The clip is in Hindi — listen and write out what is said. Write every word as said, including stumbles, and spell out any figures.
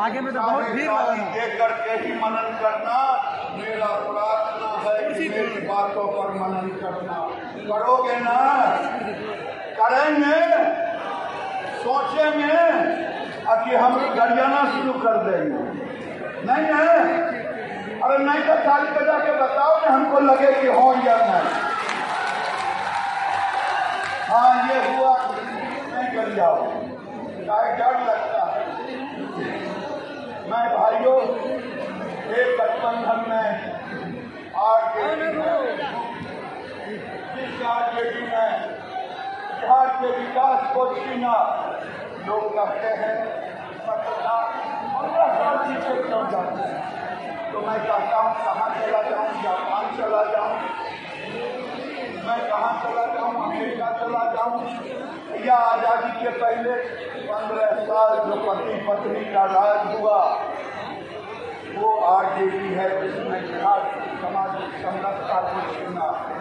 आगे में तो बहुत भीड़ लगा था। देख करके ही मनन करना। मेरा प्रार्थना है कि मेरी बातों पर मनन करना। करोगे ना? करेंगे? सोचेंगे कि हम गरियाना शुरू कर देंगे? नहीं है? अरे नहीं तो चालीस पे जाके बताओ ना, हमको लगे कि हो या नहीं। हाँ ये हुआ, नहीं कर जाओ, चाहे डर लगता है। मैं भाइयों एक गठबंधन में आरजेडी में जिस आरजेडी में बिहार के विकास को छीना, लोग कहते हैं शांति से क्यों जाते हैं? तो मैं कहता हूँ कहाँ चला जाऊँ? जापान चला जाऊँ? मैं कहाँ चला जाऊँ? अमेरिका चला जाऊँ? या आज़ादी के पहले पंद्रह साल जो पति पत्नी का राज हुआ वो आरजेडी है जिसमें बिहार समाज समरसता को छीना।